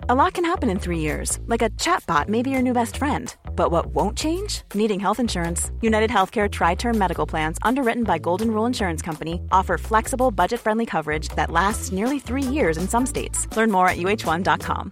A lot can happen in 3 years, like a chatbot may be your new best friend. But what won't change? Needing health insurance. United Healthcare Tri-Term Medical Plans, underwritten by Golden Rule Insurance Company, offer flexible, budget-friendly coverage that lasts nearly 3 years in some states. Learn more at uh1.com.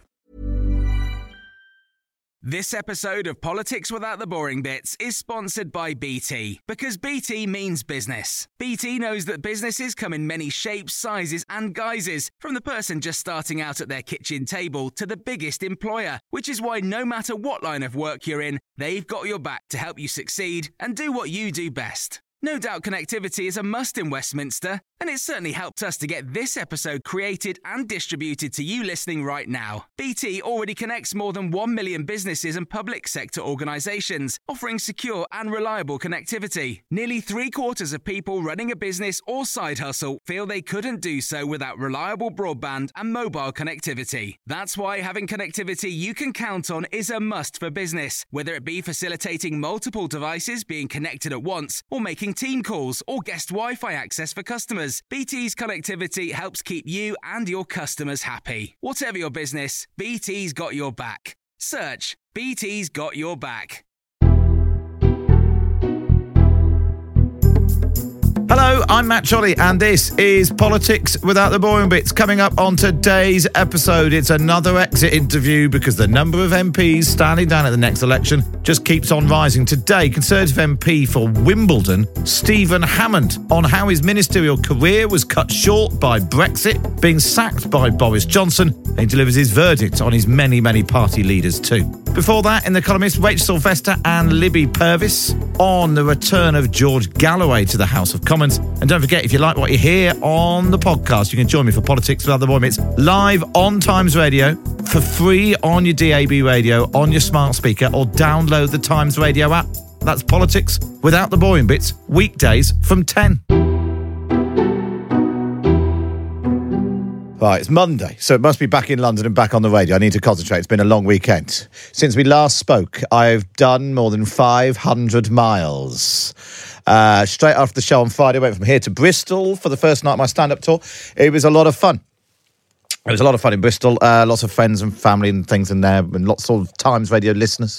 This episode of Politics Without the Boring Bits is sponsored by BT, because BT means business. BT knows that businesses come in many shapes, sizes and guises, from the person just starting out at their kitchen table to the biggest employer, which is why no matter what line of work you're in, they've got your back to help you succeed and do what you do best. No doubt connectivity is a must in Westminster, and it's certainly helped us to get this episode created and distributed to you listening right now. BT already connects more than 1 million businesses and public sector organisations, offering secure and reliable connectivity. Nearly 3/4 of people running a business or side hustle feel they couldn't do so without reliable broadband and mobile connectivity. That's why having connectivity you can count on is a must for business, whether it be facilitating multiple devices being connected at once, or making team calls or guest Wi-Fi access for customers. BT's connectivity helps keep you and your customers happy. Whatever your business, BT's got your back. Search BT's got your back. Hello, I'm Matt Cholly, and this is Politics Without the Boring Bits. Coming up on today's episode, it's another exit interview because the number of MPs standing down at the next election just keeps on rising. Today, Conservative MP for Wimbledon, Stephen Hammond, on how his ministerial career was cut short by Brexit, being sacked by Boris Johnson, and he delivers his verdict on his many, many party leaders too. Before that, in The Economist, Rachel Sylvester and Libby Purvis on the return of George Galloway to the House of Commons. And don't forget, if you like what you hear on the podcast, you can join me for Politics Without the Boring Bits live on Times Radio for free on your DAB radio, on your smart speaker, or download the Times Radio app. That's Politics Without the Boring Bits, weekdays from 10. Right, it's Monday, so it must be back in London and back on the radio. I need to concentrate. It's been a long weekend. Since we last spoke, I've done more than 500 miles. Straight after the show on Friday, I went from here to Bristol for the first night of my stand-up tour. It was a lot of fun. It was a lot of fun in Bristol. Lots of friends and family and things in there, and lots of Times Radio listeners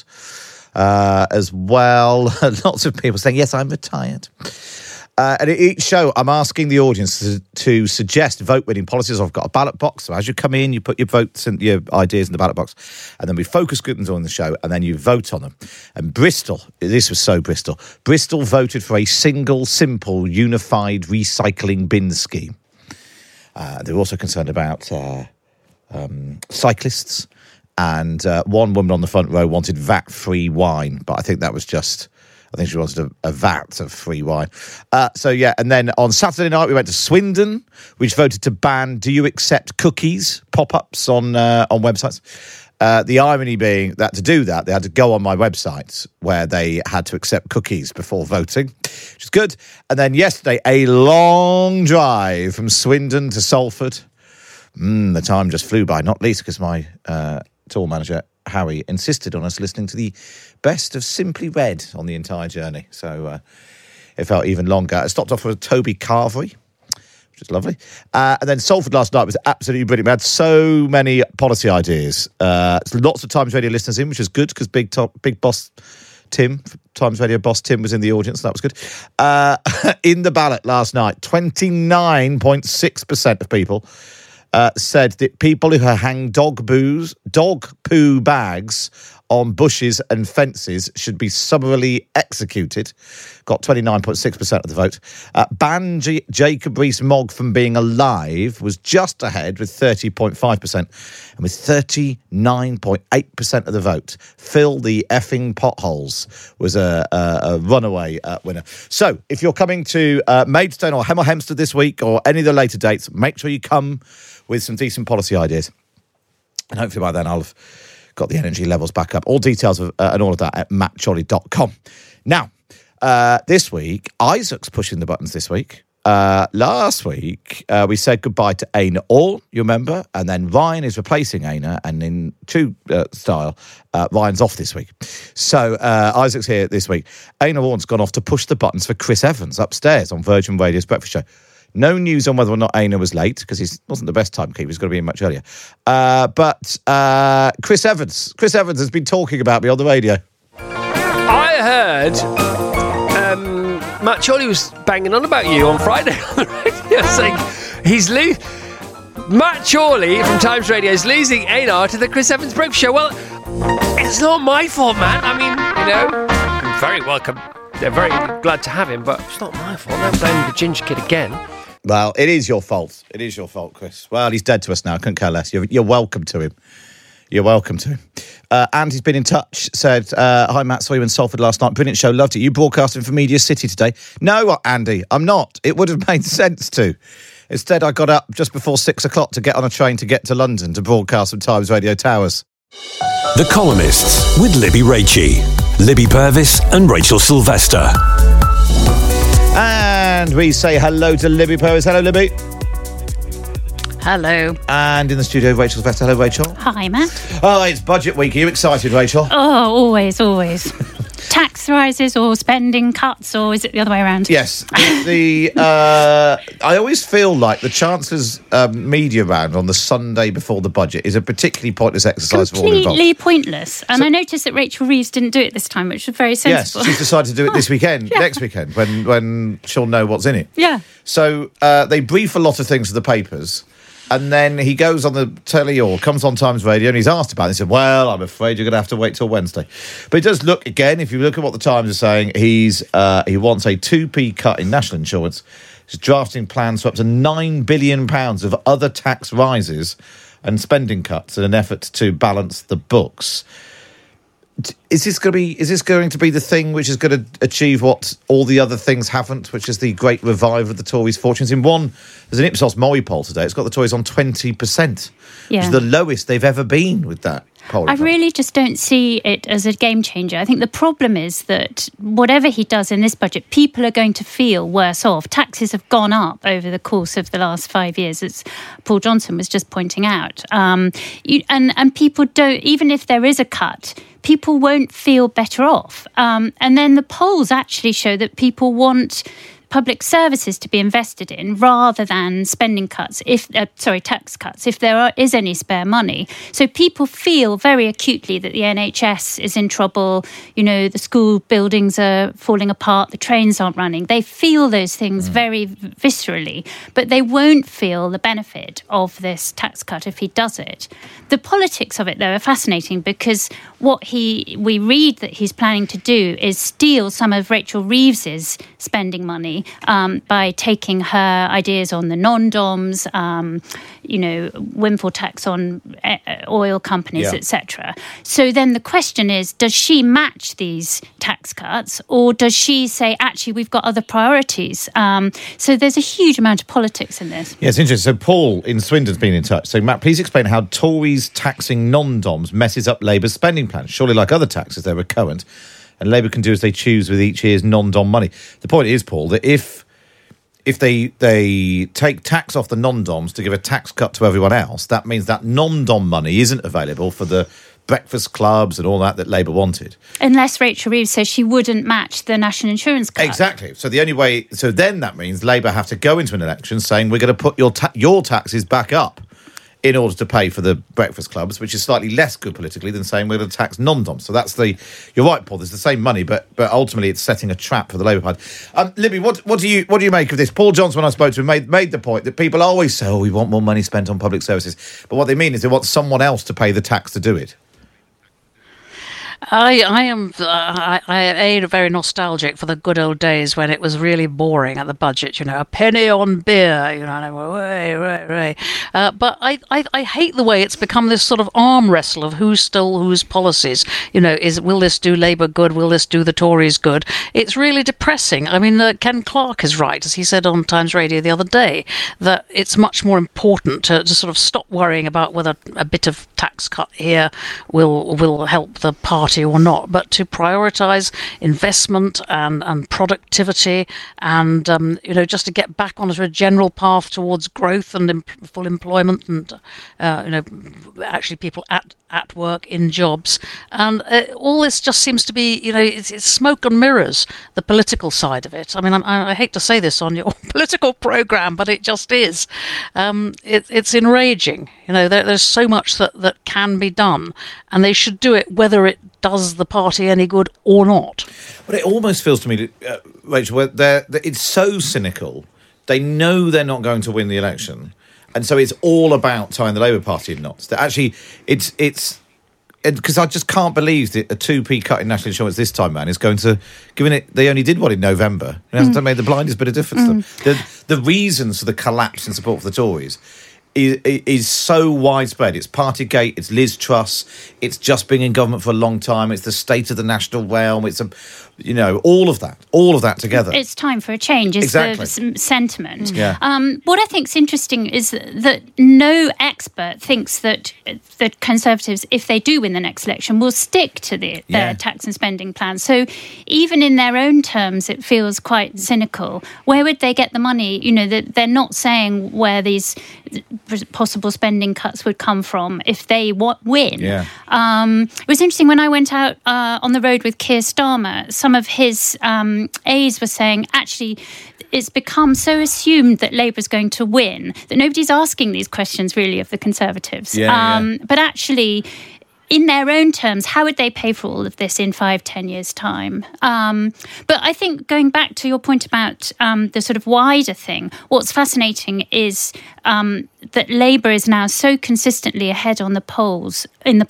as well. Lots of people saying, yes, I'm retired. And at each show, I'm asking the audience to suggest vote-winning policies. I've got a ballot box, so as you come in, you put your votes and your ideas in the ballot box, and then we focus group them on the show, and then you vote on them. And Bristol, this was so Bristol, Bristol voted for a single, simple, unified recycling bin scheme. They're also concerned about cyclists, and one woman on the front row wanted VAT-free wine, but I think that was just... I think she wanted a vat of free wine. And then on Saturday night, we went to Swindon, which voted to ban Do You Accept Cookies pop-ups on websites. The irony being that to do that, they had to go on my website where they had to accept cookies before voting, which is good. And then yesterday, a long drive from Swindon to Salford. The time just flew by, not least because my tour manager, Harry, insisted on us listening to the best of Simply Red on the entire journey. So it felt even longer. I stopped off with Toby Carvery, which is lovely. And then Salford last night was absolutely brilliant. We had so many policy ideas. Lots of Times Radio listeners in, which is good because Big Boss Tim, Times Radio boss Tim, was in the audience. So that was good. In the ballot last night, 29.6% of people said that people who hang dog poo bags on bushes and fences should be summarily executed. Got 29.6% of the vote. Ban Jacob Rees-Mogg from being alive was just ahead with 30.5%. And with 39.8% of the vote, fill the effing potholes was a runaway winner. So if you're coming to Maidstone or Hemel Hempstead this week or any of the later dates, make sure you come with some decent policy ideas. And hopefully by then I'll have got the energy levels back up. All details of, and all of that at mattcholly.com. Now, this week, Isaac's pushing the buttons this week. Last week, we said goodbye to Aina Orr, you remember? And then Ryan is replacing Aina, and in true style, Ryan's off this week. So Isaac's here this week. Aina Orr's gone off to push the buttons for Chris Evans upstairs on Virgin Radio's Breakfast Show. No news on whether or not Aina was late, because he wasn't the best timekeeper. He's got to be in much earlier. But Chris Evans has been talking about me on the radio. I heard Matt Chorley was banging on about you on Friday on the radio, saying Matt Chorley from Times Radio is losing Einar to the Chris Evans Breakfast Show. Well, it's not my fault, Matt. I mean, I'm very welcome. They're very glad to have him, but it's not my fault. I'm blaming the ginger kid again. Well, it is your fault. It is your fault, Chris. Well, he's dead to us now. I couldn't care less. You're welcome to him. You're welcome to him. And he's been in touch, said, hi, Matt, saw you in Salford last night. Brilliant show, loved it. You broadcasting for Media City today? No, Andy, I'm not. It would have made sense to. Instead, I got up just before 6 o'clock to get on a train to get to London to broadcast from Times Radio Towers. The Columnists with Libby Raichie, Libby Purvis and Rachel Sylvester. And we say hello to Libby Purvis. Hello, Libby. Hello. And in the studio, Rachel Sylvester. Hello, Rachel. Hi, Matt. Oh, it's budget week. Are you excited, Rachel? Oh, always. Tax rises or spending cuts, or is it the other way around? Yes. I always feel like the Chancellor's media round on the Sunday before the budget is a particularly pointless exercise for all involved. Completely pointless. And I noticed that Rachel Reeves didn't do it this time, which was very sensible. Yes, she's decided to do it this weekend, next weekend, when she'll know what's in it. Yeah. So they brief a lot of things to the papers. And then he goes on the telly or comes on Times Radio and he's asked about it. He said, well, I'm afraid you're going to have to wait till Wednesday. But it does look, again, if you look at what the Times are saying, he wants a 2p cut in national insurance. He's drafting plans for up to £9 billion of other tax rises and spending cuts in an effort to balance the books. Is this going to be the thing which is going to achieve what all the other things haven't, which is the great revive of the Tories' fortunes? There's an Ipsos Mori poll today. It's got the Tories on 20%, which is the lowest they've ever been with that poll. I really just don't see it as a game changer. I think the problem is that whatever he does in this budget, people are going to feel worse off. Taxes have gone up over the course of the last 5 years, as Paul Johnson was just pointing out. And people don't, even if there is a cut, people won't feel better off. And then the polls actually show that people want public services to be invested in rather than spending cuts, tax cuts, if there is any spare money. So people feel very acutely that the NHS is in trouble, the school buildings are falling apart, the trains aren't running. They feel those things very viscerally, but they won't feel the benefit of this tax cut if he does it. The politics of it, though, are fascinating because what we read that he's planning to do is steal some of Rachel Reeves's spending money by taking her ideas on the non-DOMs, windfall tax on oil companies, etc. So then the question is, does she match these tax cuts or does she say, actually, we've got other priorities? So there's a huge amount of politics in this. Yeah, it's interesting. So Paul in Swindon's been in touch. So Matt, please explain how Tories taxing non-DOMs messes up Labour's spending plans. Surely, like other taxes, they're recurrent, and Labour can do as they choose with each year's non-DOM money. The point is, Paul, that if they take tax off the non-DOMs to give a tax cut to everyone else, that means that non-DOM money isn't available for the breakfast clubs and all that Labour wanted. Unless Rachel Reeves says she wouldn't match the national insurance cut. Exactly. So the only way, so then that means Labour have to go into an election saying we're going to put your taxes back up in order to pay for the breakfast clubs, which is slightly less good politically than saying we're going to tax non-DOMs. So that's you're right, Paul, there's the same money, but ultimately it's setting a trap for the Labour Party. Libby, what do you make of this? Paul Johnson, when I spoke to him, made the point that people always say, we want more money spent on public services. But what they mean is they want someone else to pay the tax to do it. I am very nostalgic for the good old days when it was really boring at the budget, a penny on beer, and I went, but I hate the way it's become this sort of arm wrestle of who stole whose policies. Will this do Labour good? Will this do the Tories good? It's really depressing. I mean, Ken Clarke is right, as he said on Times Radio the other day, that it's much more important to sort of stop worrying about whether a bit of tax cut here will help the party party or not, but to prioritise investment and productivity and, just to get back onto a general path towards growth and full employment and, actually people at work in jobs. And all this just seems to be, it's smoke and mirrors, the political side of it. I mean, I hate to say this on your political programme, but it just is. It's enraging. There's so much that can be done, and they should do it whether it does the party any good or not. But it almost feels to me, Rachel, it's so cynical. They know they're not going to win the election, and so it's all about tying the Labour Party in knots. That actually, it's because I just can't believe that a 2p cut in national insurance this time, man, is going to, given it, they only did one in November. It hasn't made the blindest bit of difference to them. The reasons for the collapse in support for the Tories is so widespread. It's Partygate, it's Liz Truss, it's just being in government for a long time, it's the state of the national realm, it's all of that together. It's time for a change, is the sentiment. Yeah. What I think's interesting is that no expert thinks that the Conservatives, if they do win the next election, will stick to their tax and spending plan. So even in their own terms, it feels quite cynical. Where would they get the money? They're not saying where these possible spending cuts would come from if they win. Yeah. It was interesting when I went out on the road with Keir Starmer. Some of his aides were saying, actually, it's become so assumed that Labour's going to win that nobody's asking these questions really of the Conservatives. But actually, in their own terms, how would they pay for all of this in 5-10 years' time? But I think going back to your point about the sort of wider thing, what's fascinating is that Labour is now so consistently ahead in the polls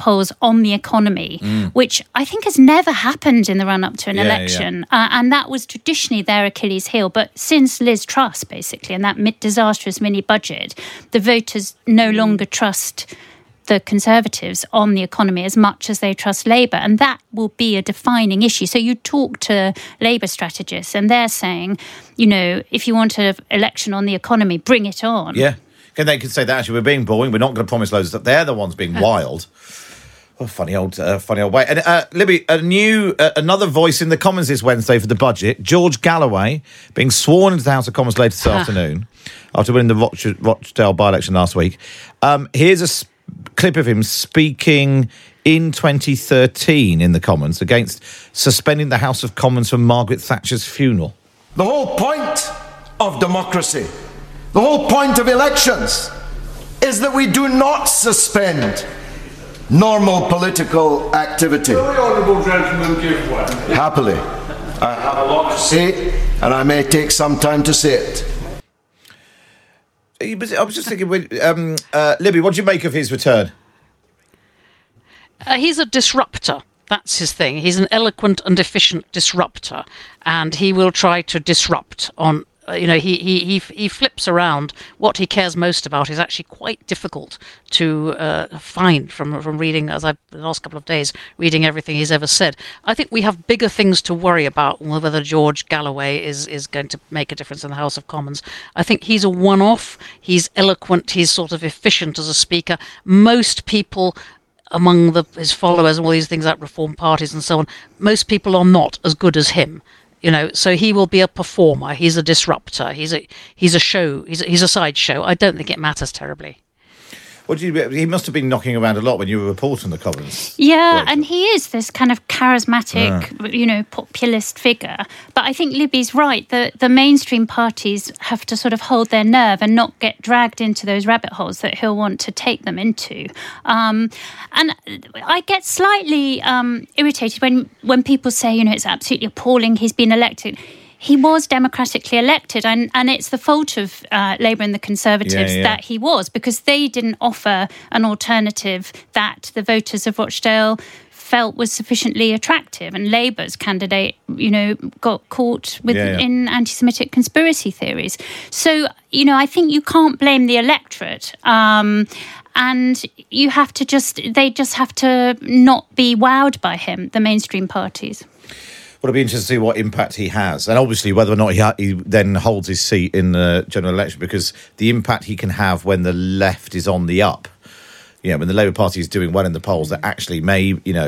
on the economy, which I think has never happened in the run-up to an election. And that was traditionally their Achilles heel. But since Liz Truss, basically, and that disastrous mini-budget, the voters no longer trust the Conservatives on the economy as much as they trust Labour, and that will be a defining issue. So you talk to Labour strategists and they're saying, if you want an election on the economy, bring it on. Yeah, and they could say that actually we're being boring, we're not going to promise loads of stuff. They're the ones being wild. Oh, funny old way. And Libby, another voice in the Commons this Wednesday for the budget, George Galloway, being sworn into the House of Commons later this afternoon after winning the Rochdale by-election last week. Here's a clip of him speaking in 2013 in the Commons against suspending the House of Commons for Margaret Thatcher's funeral. The whole point of democracy, the whole point of elections, is that we do not suspend normal political activity. Will the honourable gentleman give way? Happily. I have a lot to say, and I may take some time to say it. I was just thinking, Libby, what do you make of his return? He's a disruptor. That's his thing. He's an eloquent and efficient disruptor, and he will try to disrupt on. He flips around. What he cares most about is actually quite difficult to find from reading, as I've the last couple of days reading everything he's ever said. I think we have bigger things to worry about whether George Galloway is going to make a difference in the House of Commons. I think he's a one-off. He's eloquent. He's sort of efficient as a speaker. Most people among his followers and all these things like reform parties and so on, most people are not as good as him. So he will be a performer. He's a disruptor. He's a show. He's a sideshow. I don't think it matters terribly. He must have been knocking around a lot when you were reporting the Commons. Yeah, and he is this kind of charismatic, populist figure. But I think Libby's right. The mainstream parties have to sort of hold their nerve and not get dragged into those rabbit holes that he'll want to take them into. And I get slightly irritated when people say, it's absolutely appalling he's been elected. He was democratically elected, and it's the fault of Labour and the Conservatives that he was, because they didn't offer an alternative that the voters of Rochdale felt was sufficiently attractive. And Labour's candidate, got caught in anti-Semitic conspiracy theories. So, I think you can't blame the electorate. And you have to they just have to not be wowed by him, the mainstream parties. Well, it'll be interesting to see what impact he has, and obviously whether or not he then holds his seat in the general election, because the impact he can have when the left is on the up, when the Labour Party is doing well in the polls, that actually may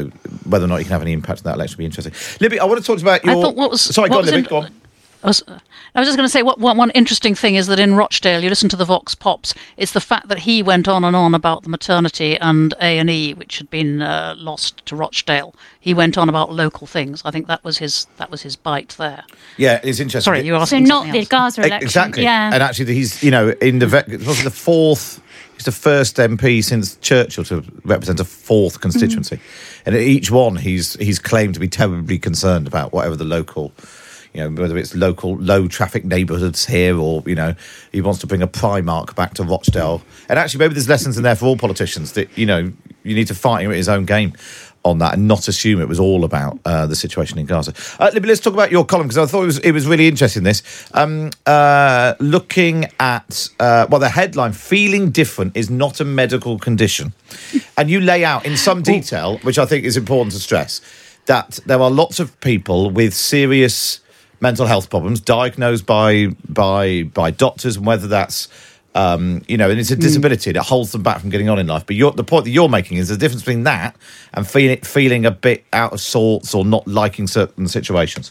whether or not he can have any impact on that election will be interesting. Libby, I want to talk about your... Sorry, go on, Libby, go on. I was just going to say, one interesting thing is that in Rochdale, you listen to the Vox Pops, it's the fact that he went on and on about the maternity and A&E, which had been lost to Rochdale. He went on about local things. I think that was his bite there. Yeah, it's interesting. Sorry, you were asking So not the Gaza election. Exactly. Yeah. And actually, he's, in was the fourth... He's the first MP since Churchill to represent a fourth constituency. And at each one, he's claimed to be terribly concerned about whatever the local... whether it's local low-traffic neighbourhoods here or, he wants to bring a Primark back to Rochdale. And actually, maybe there's lessons in there for all politicians that, you need to fight him at his own game on that and not assume it was all about the situation in Gaza. Libby, let's talk about your column, because I thought it was really interesting, this. Looking at, the headline, "Feeling different is not a medical condition." And you lay out in some detail, which I think is important to stress, that there are lots of people with serious mental health problems diagnosed by doctors, and whether that's and it's a disability that holds them back from getting on in life. But the point that you're making is the difference between that and feeling a bit out of sorts or not liking certain situations.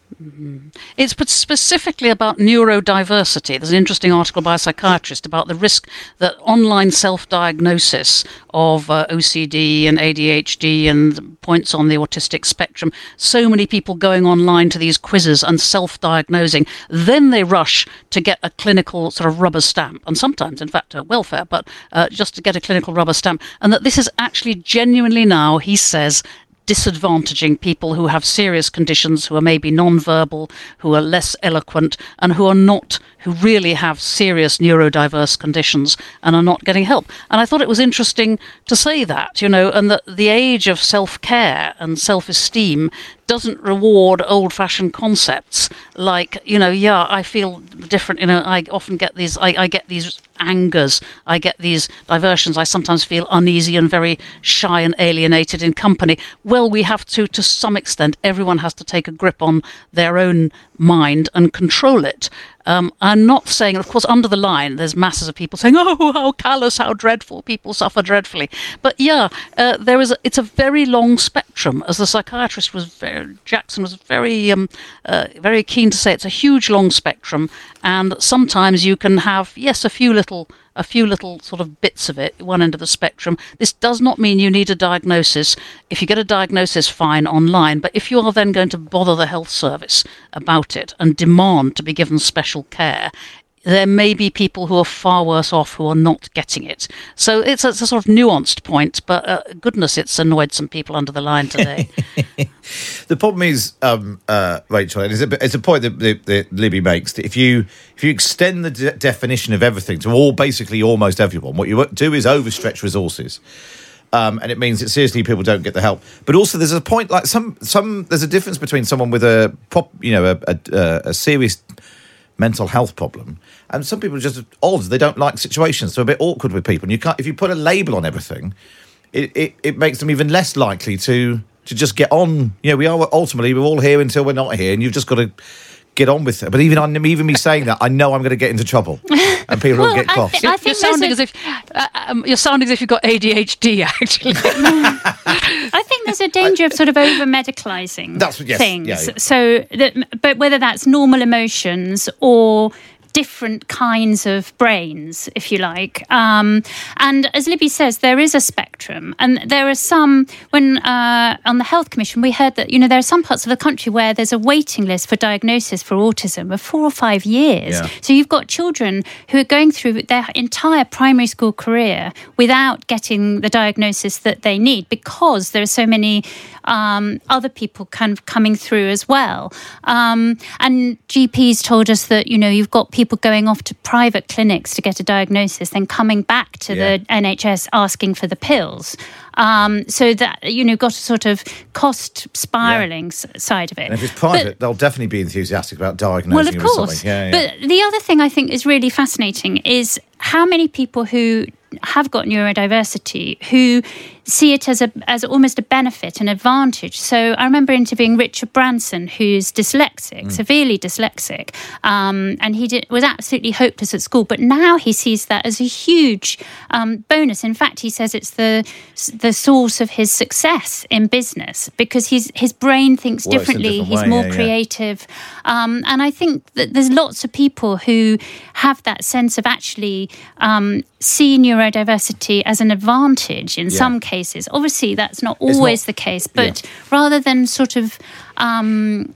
It's specifically about neurodiversity. There's an interesting article by a psychiatrist about the risk that online self-diagnosis of OCD and ADHD and points on the autistic spectrum, so many people going online to these quizzes and self-diagnosing, then they rush to get a clinical sort of rubber stamp, and sometimes, in fact, welfare, but just to get a clinical rubber stamp, and that this is actually genuinely now, he says, disadvantaging people who have serious conditions, who are maybe non-verbal, who are less eloquent, and who really have serious neurodiverse conditions and are not getting help. And I thought it was interesting to say that, and that the age of self-care and self-esteem doesn't reward old-fashioned concepts like, I feel different, I often get these, I get these angers, I get these diversions, I sometimes feel uneasy and very shy and alienated in company. Well, we have to some extent, everyone has to take a grip on their own mind and control it. I'm not saying, of course, under the line, there's masses of people saying, "Oh, how callous, how dreadful, people suffer dreadfully." But it's a very long spectrum, as the psychiatrist Jackson was very keen to say. It's a huge, long spectrum, and sometimes you can have, yes, a few little sort of bits of it, one end of the spectrum. This does not mean you need a diagnosis. If you get a diagnosis, fine, online. But if you are then going to bother the health service about it and demand to be given special care, there may be people who are far worse off who are not getting it. So it's a sort of nuanced point, but goodness, it's annoyed some people under the line today. The problem is, Rachel, and it's a point that Libby makes, that if you extend the definition of everything to basically almost everyone, what you do is overstretch resources. And it means that seriously people don't get the help. But also there's a point, like there's a difference between someone with a serious mental health problem, and some people are just odd. They don't like situations, so a bit awkward with people. And you can't, if you put a label on everything, it makes them even less likely to just get on. We're all here until we're not here, and you've just got to get on with it. But even me saying that, I know I'm going to get into trouble, and people will get cross. I think you're sounding as if you've got ADHD. Actually, I think there's a danger of sort of over medicalising things. Yeah. So, but whether that's normal emotions or different kinds of brains, if you like. And as Libby says, there is a spectrum. And there are some, when on the Health Commission, we heard that, there are some parts of the country where there's a waiting list for diagnosis for autism of 4 or 5 years. Yeah. So you've got children who are going through their entire primary school career without getting the diagnosis that they need, because there are so many other people kind of coming through as well. And GPs told us that, you've got people going off to private clinics to get a diagnosis, then coming back to the NHS asking for the pills. So that, got a sort of cost spiralling side of it. And if it's private, they'll definitely be enthusiastic about diagnosing you with something. Yeah. But the other thing I think is really fascinating is how many people who have got neurodiversity who see it as almost a benefit, an advantage. So I remember interviewing Richard Branson, who's dyslexic, severely dyslexic, and he was absolutely hopeless at school. But now he sees that as a huge bonus. In fact, he says it's the source of his success in business because his brain thinks differently. He's more creative, and I think that there's lots of people who have that sense of actually see neurodiversity as an advantage in some cases. Obviously, that's not always the case, but rather than sort of, not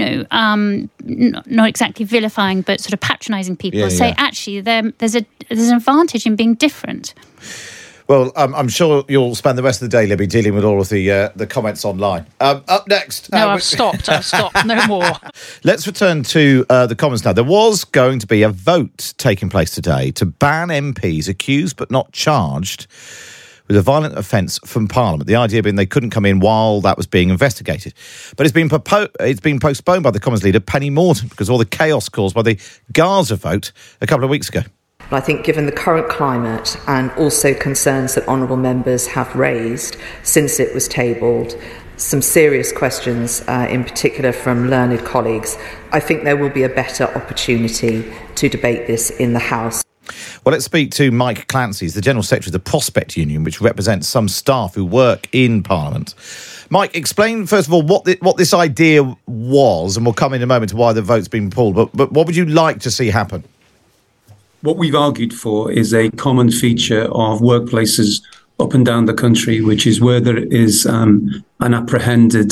exactly vilifying, but sort of patronising people, say actually there's an advantage in being different. Well, I'm sure you'll spend the rest of the day, Libby, dealing with all of the comments online. Up next... No, I've stopped. No more. Let's return to the Commons now. There was going to be a vote taking place today to ban MPs accused but not charged with a violent offence from Parliament. The idea being they couldn't come in while that was being investigated. But it's been postponed by the Commons leader, Penny Mordaunt, because of all the chaos caused by the Gaza vote a couple of weeks ago. I think given the current climate and also concerns that honourable members have raised since it was tabled, some serious questions in particular from learned colleagues, I think there will be a better opportunity to debate this in the House. Well, let's speak to Mike Clancy. He's the General Secretary of the Prospect Union, which represents some staff who work in Parliament. Mike, explain, first of all, what this idea was, and we'll come in a moment to why the vote's been pulled, but what would you like to see happen? What we've argued for is a common feature of workplaces up and down the country, which is where there is an apprehended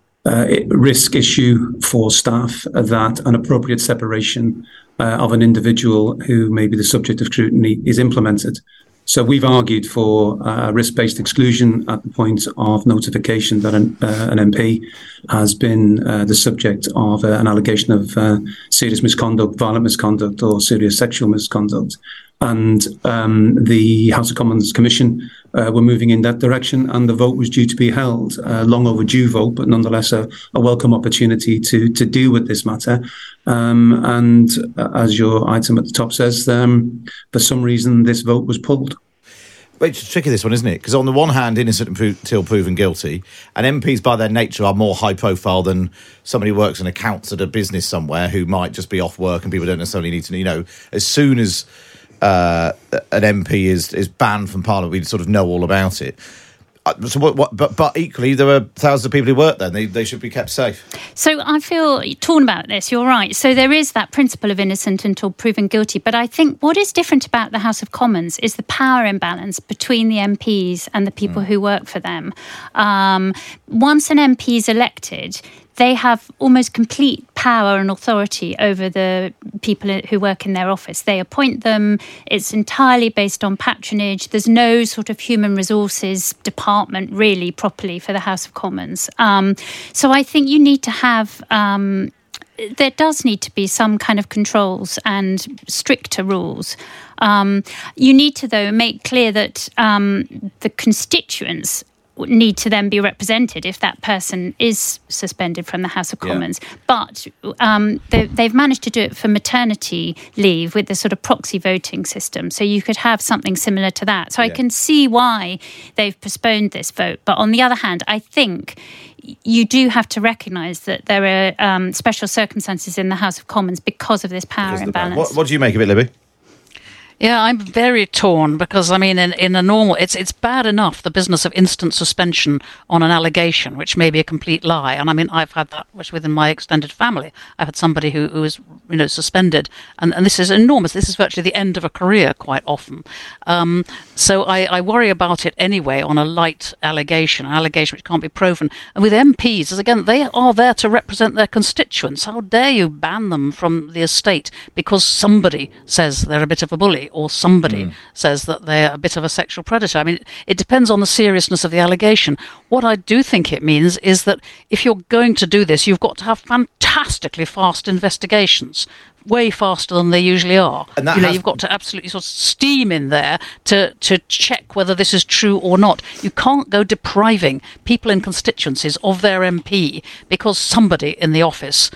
risk issue for staff, that an appropriate separation of an individual who may be the subject of scrutiny is implemented. So we've argued for risk-based exclusion at the point of notification that an MP has been the subject of an allegation of serious misconduct, violent misconduct, or serious sexual misconduct. And the House of Commons Commission were moving in that direction, and the vote was due to be held. A long overdue vote, but nonetheless a welcome opportunity to deal with this matter. And as your item at the top says, for some reason this vote was pulled. It's tricky, this one, isn't it? Because on the one hand, innocent until proven guilty, and MPs by their nature are more high profile than somebody who works in accounts at a business somewhere who might just be off work and people don't necessarily need to know. As soon as an MP is banned from Parliament, we sort of know all about it. So but equally, there are thousands of people who work there, and they should be kept safe. So I feel torn about this. You're right. So there is that principle of innocent until proven guilty. But I think what is different about the House of Commons is the power imbalance between the MPs and the people who work for them. Once an MP is elected, they have almost complete power and authority over the people who work in their office. They appoint them. It's entirely based on patronage. There's no sort of human resources department really properly for the House of Commons. So I think you need to have... there does need to be some kind of controls and stricter rules. You need to, though, make clear that the constituents need to then be represented if that person is suspended from the House of Commons. But they've managed to do it for maternity leave with the sort of proxy voting system. So you could have something similar to that. So I can see why they've postponed this vote. But on the other hand, I think you do have to recognise that there are special circumstances in the House of Commons because of this power imbalance. What do you make of it, Libby? Yeah, I'm very torn because, I mean, in a normal... It's bad enough, the business of instant suspension on an allegation, which may be a complete lie. And, I mean, I've had that within my extended family. I've had somebody who was, suspended. And this is enormous. This is virtually the end of a career quite often. So I worry about it anyway on a light allegation, an allegation which can't be proven. And with MPs, as again, they are there to represent their constituents. How dare you ban them from the estate because somebody says they're a bit of a bully, or somebody says that they're a bit of a sexual predator. I mean, it depends on the seriousness of the allegation. What I do think it means is that if you're going to do this, you've got to have fantastically fast investigations, way faster than they usually are. And you've got to absolutely sort of steam in there to check whether this is true or not. You can't go depriving people in constituencies of their MP because somebody in the office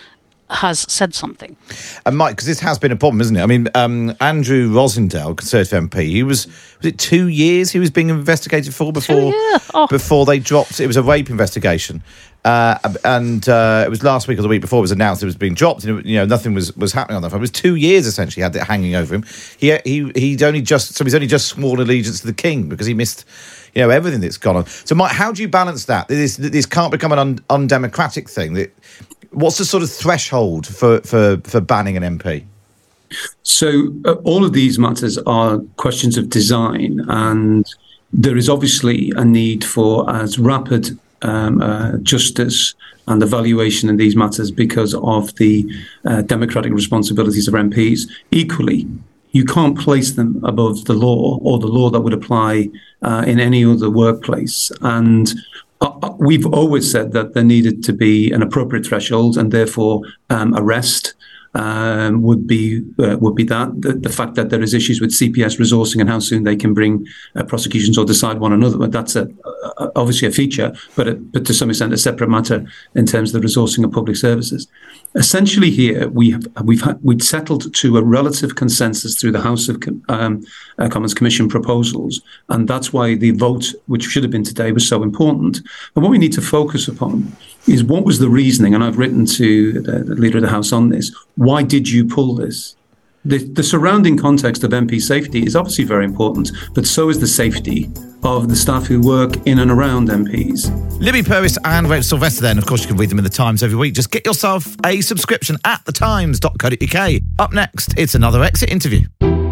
has said something. And Mike, because this has been a problem, isn't it? I mean, Andrew Rosendale, Conservative MP, was it 2 years he was being investigated for before they dropped? It was a rape investigation. And it was last week or the week before it was announced it was being dropped. And, nothing was happening on that front. It was 2 years essentially had it hanging over him. He's only just sworn allegiance to the king because he missed, everything that's gone on. So, Mike, how do you balance that? This can't become an undemocratic thing. What's the sort of threshold for banning an MP? So all of these matters are questions of design, and there is obviously a need for as rapid justice and evaluation in these matters because of the democratic responsibilities of MPs. Equally, you can't place them above the law or the law that would apply in any other workplace. And we've always said that there needed to be an appropriate threshold, and therefore arrest would be that. The fact that there is issues with CPS resourcing and how soon they can bring prosecutions or decide one another, but that's obviously a feature, but to some extent a separate matter in terms of the resourcing of public services. Essentially, here we've settled to a relative consensus through the House of Commons Commission proposals, and that's why the vote, which should have been today, was so important. And what we need to focus upon is what was the reasoning, and I've written to the Leader of the House on this. Why did you pull this? The surrounding context of MP safety is obviously very important, but so is the safety of the staff who work in and around MPs. Libby Purvis and Rachel Sylvester then. Of course, you can read them in The Times every week. Just get yourself a subscription at thetimes.co.uk. Up next, it's another exit interview.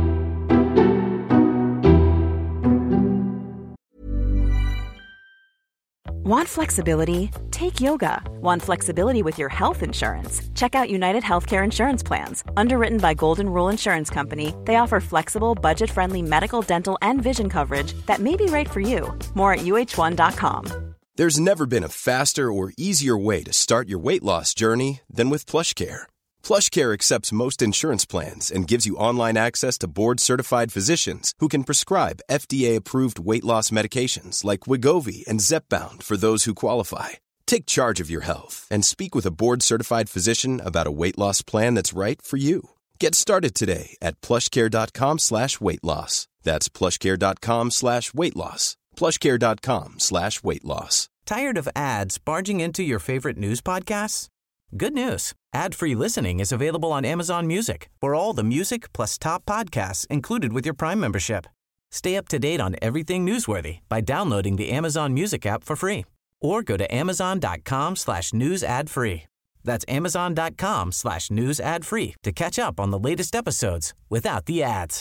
Want flexibility? Take yoga. Want flexibility with your health insurance? Check out United Healthcare Insurance Plans. Underwritten by Golden Rule Insurance Company, they offer flexible, budget-friendly medical, dental, and vision coverage that may be right for you. More at uh1.com. There's never been a faster or easier way to start your weight loss journey than with PlushCare. PlushCare accepts most insurance plans and gives you online access to board-certified physicians who can prescribe FDA-approved weight loss medications like Wegovy and Zepbound for those who qualify. Take charge of your health and speak with a board-certified physician about a weight loss plan that's right for you. Get started today at plushcare.com/weight loss. That's plushcare.com/weight loss. plushcare.com/weight loss. Tired of ads barging into your favorite news podcasts? Good news. Ad-free listening is available on Amazon Music for all the music plus top podcasts included with your Prime membership. Stay up to date on everything newsworthy by downloading the Amazon Music app for free or go to amazon.com/news ad free. That's amazon.com/news ad free to catch up on the latest episodes without the ads.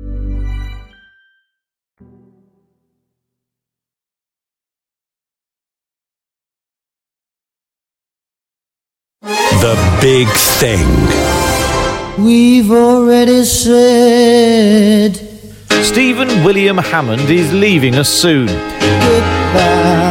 The Big Thing. We've already said Stephen William Hammond is leaving us soon. goodbye.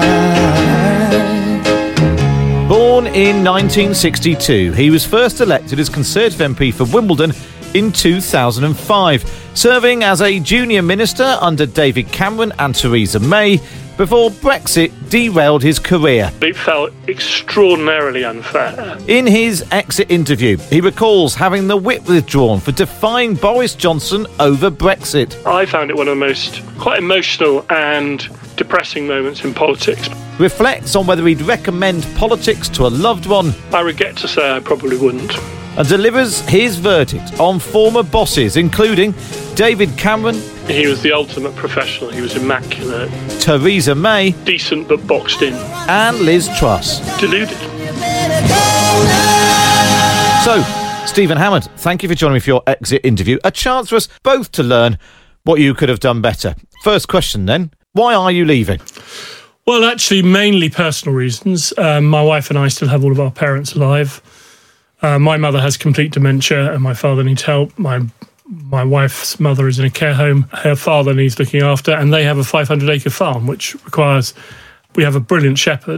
Born in 1962, he was first elected as Conservative MP for Wimbledon in 2005, serving as a junior minister under David Cameron and Theresa May before Brexit derailed his career. It felt extraordinarily unfair. In his exit interview, he recalls having the whip withdrawn for defying Boris Johnson over Brexit. I found it one of the most quite emotional and depressing moments in politics. Reflects on whether he'd recommend politics to a loved one. I regret to say I probably wouldn't. And delivers his verdict on former bosses, including David Cameron. He was the ultimate professional. He was immaculate. Theresa May. Decent but boxed in. And Liz Truss. Deluded. So, Stephen Hammond, thank you for joining me for your exit interview. A chance for us both to learn what you could have done better. First question then, why are you leaving? Well, actually, mainly personal reasons. My wife and I still have all of our parents alive. My mother has complete dementia and my father needs help. My wife's mother is in a care home. Her father needs looking after, and they have a 500-acre farm, which requires... We have a brilliant shepherd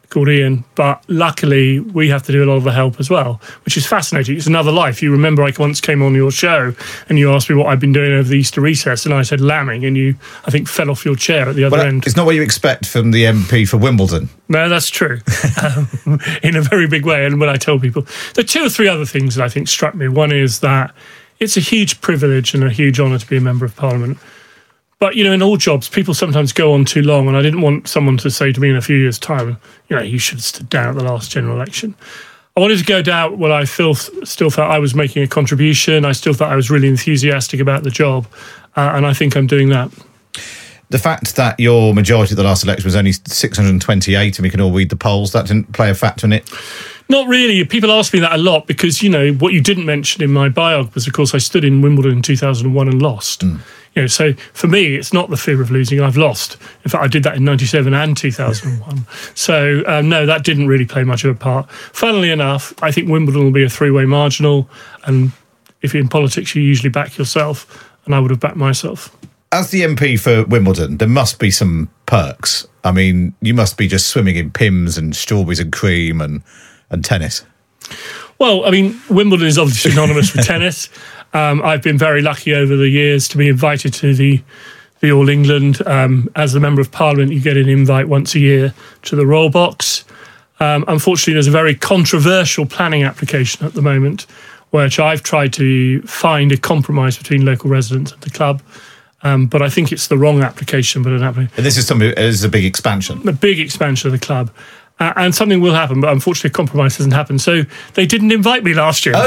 called Ian, but luckily we have to do a lot of the help as well, which is fascinating. It's another life. You remember I once came on your show and you asked me what I've been doing over the Easter recess, and I said lambing, and you, I think, fell off your chair at the other end. It's not what you expect from the MP for Wimbledon. No, that's true. In a very big way. And when I tell people, there are 2 or 3 other things that I think struck me. One is that it's a huge privilege and a huge honour to be a Member of Parliament. But, you know, in all jobs, people sometimes go on too long, and I didn't want someone to say to me in a few years' time, you know, you should have stood down at the last general election. I wanted to go down when I still felt I was making a contribution. I still thought I was really enthusiastic about the job, and I think I'm doing that. The fact that your majority at the last election was only 628, and we can all read the polls, that didn't play a factor in it? Not really. People ask me that a lot because, you know, what you didn't mention in my biog was, of course, I stood in Wimbledon in 2001 and lost. You know, so for me, it's not the fear of losing. I've lost. In fact, I did that in 97 and 2001. So, no, that didn't really play much of a part. Funnily enough, I think Wimbledon will be a 3-way marginal. And if you're in politics, you usually back yourself. And I would have backed myself. As the MP for Wimbledon, there must be some perks. I mean, you must be just swimming in Pimm's and strawberries and cream and tennis. Well, I mean, Wimbledon is obviously synonymous with tennis. I've been very lucky over the years to be invited to the All England. As a Member of Parliament, you get an invite once a year to the Royal Box. Unfortunately, there's a very controversial planning application at the moment, which I've tried to find a compromise between local residents and the club. But I think it's the wrong application. And this is a big expansion. A big expansion of the club. And something will happen, but unfortunately a compromise hasn't happened. So they didn't invite me last year.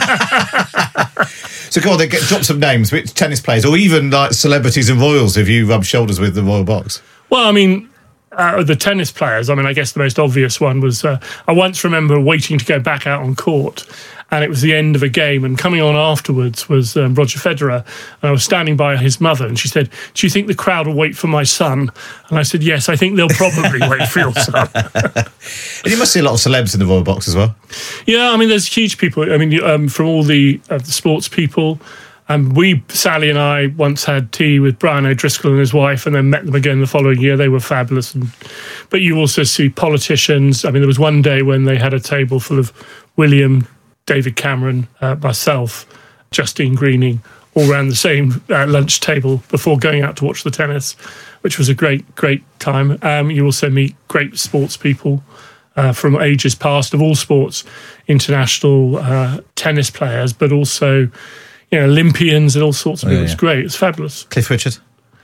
So go on, drop some names, which tennis players, or even like celebrities and royals, if you rub shoulders with the Royal Box. Well, I mean, the tennis players, I mean, I guess the most obvious one was, I once remember waiting to go back out on court, and it was the end of a game, and coming on afterwards was Roger Federer, and I was standing by his mother, and she said, "Do you think the crowd will wait for my son?" And I said, "Yes, I think they'll probably wait for your son." And you must see a lot of celebs in the Royal Box as well. Yeah, I mean, there's huge people. I mean, from all the sports people. Sally and I once had tea with Brian O'Driscoll and his wife, and then met them again the following year. They were fabulous. But you also see politicians. I mean, there was one day when they had a table full of William, David Cameron, myself, Justine Greening, all around the same lunch table before going out to watch the tennis, which was a great time. You also meet great sports people from ages past of all sports, international tennis players, but also, you know, Olympians and all sorts of people. It's great. It's fabulous. Cliff Richard?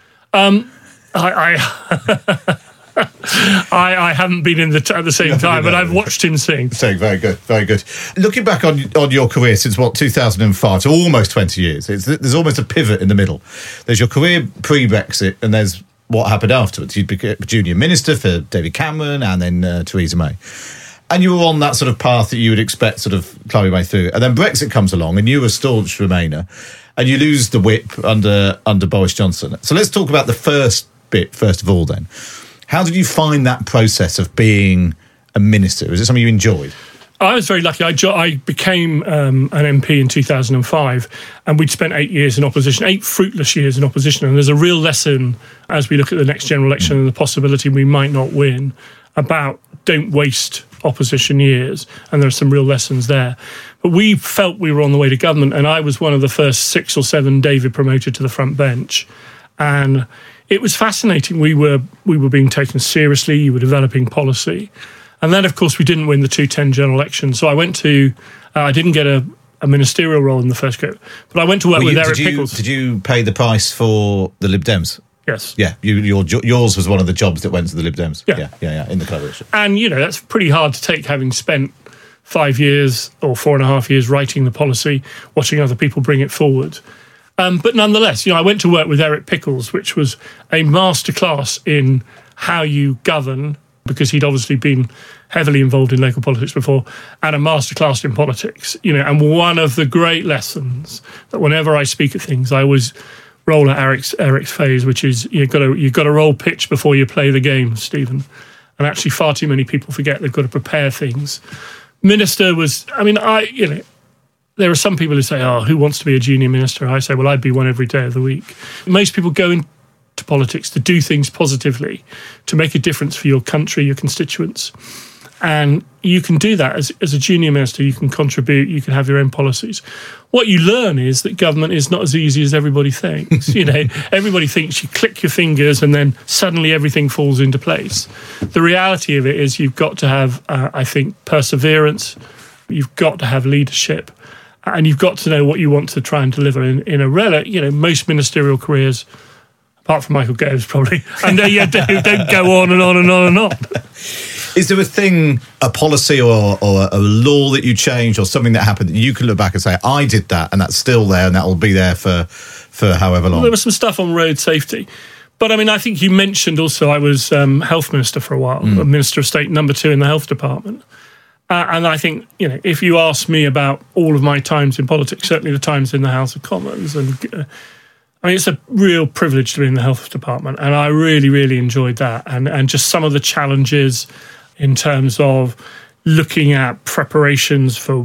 I haven't been in at the same time, but I've watched him sing. Very good, very good. Looking back on your career since, 2005, so almost 20 years, there's almost a pivot in the middle. There's your career pre-Brexit, and there's what happened afterwards. You'd become a junior minister for David Cameron and then Theresa May. And you were on that sort of path that you would expect, sort of climbing your way through. And then Brexit comes along, and you were a staunch Remainer, and you lose the whip under Boris Johnson. So let's talk about the first bit, first of all, then. How did you find that process of being a minister? Was it something you enjoyed? I was very lucky. I became an MP in 2005, and we'd spent 8 years in opposition, 8 fruitless years in opposition. And there's a real lesson as we look at the next general election and the possibility we might not win about don't waste opposition years. And there are some real lessons there. But we felt we were on the way to government, and I was one of the first 6 or 7 David promoted to the front bench. And it was fascinating. We were being taken seriously. You were developing policy. And then, of course, we didn't win the 2010 general election. So I went to, I didn't get a ministerial role in the first go, but I went to work with Eric Pickles. Did you pay the price for the Lib Dems? Yes. Yeah, yours was one of the jobs that went to the Lib Dems. Yeah, in the coalition. And, you know, that's pretty hard to take, having spent 5 years or 4.5 years writing the policy, watching other people bring it forward. But nonetheless, you know, I went to work with Eric Pickles, which was a masterclass in how you govern, because he'd obviously been heavily involved in local politics before, and a masterclass in politics. You know, and one of the great lessons that whenever I speak at things, I always roll at Eric's phase, which is you've got to roll pitch before you play the game, Stephen. And actually, far too many people forget they've got to prepare things. Minister was, I mean, there are some people who say, "Oh, who wants to be a junior minister?" I say, "Well, I'd be one every day of the week." Most people go into politics to do things positively, to make a difference for your country, your constituents. And you can do that as a junior minister. You can contribute, you can have your own policies. What you learn is that government is not as easy as everybody thinks. Everybody thinks you click your fingers and then suddenly everything falls into place. The reality of it is you've got to have, I think, perseverance. You've got to have leadership. And you've got to know what you want to try and deliver in a most ministerial careers, apart from Michael Gove's probably, and don't go on and on and on and on. Is there a thing, a policy or a law that you changed or something that happened that you can look back and say, I did that and that's still there and that will be there for however long? Well, there was some stuff on road safety. But I mean, I think you mentioned also I was health minister for a while, Minister of State number 2 in the health department. And I think, if you ask me about all of my times in politics, certainly the times in the House of Commons, and it's a real privilege to be in the health department. And I really, really enjoyed that. And just some of the challenges in terms of looking at preparations for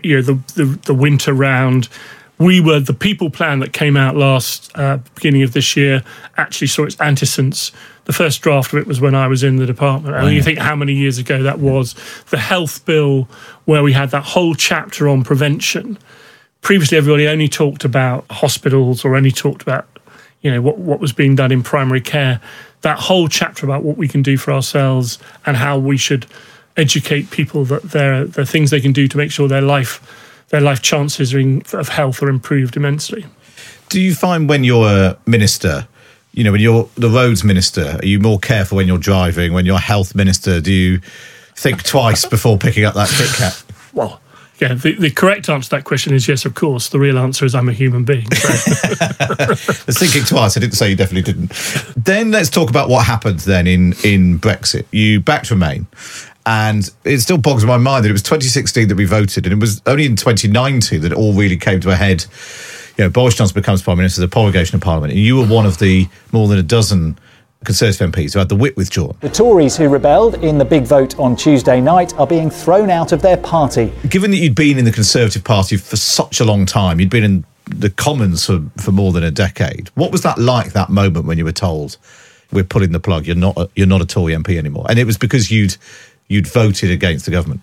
the winter round. The people plan that came out beginning of this year actually saw its antecedents. The first draft of it was when I was in the department. And you think how many years ago that was. The health bill, where we had that whole chapter on prevention. Previously, everybody only talked about hospitals or only talked about, what was being done in primary care. That whole chapter about what we can do for ourselves and how we should educate people that there are things they can do to make sure their life chances of health are improved immensely. Do you find when you're a minister, when you're the roads minister, are you more careful when you're driving? When you're health minister, do you think twice before picking up that Kit Kat? Well, yeah, the correct answer to that question is yes, of course. The real answer is I'm a human being. So. I was thinking twice. I didn't say you definitely didn't. Then let's talk about what happened then in Brexit. You backed Remain. And it still bogs my mind that it was 2016 that we voted, and it was only in 2019 that it all really came to a head. Boris Johnson becomes Prime Minister, the prorogation of Parliament, and you were one of the more than a dozen Conservative MPs who had the whip withdrawn. The Tories who rebelled in the big vote on Tuesday night are being thrown out of their party. Given that you'd been in the Conservative Party for such a long time, you'd been in the Commons for more than a decade, what was that like, that moment when you were told, we're pulling the plug, you're not a Tory MP anymore? And it was because you'd voted against the government.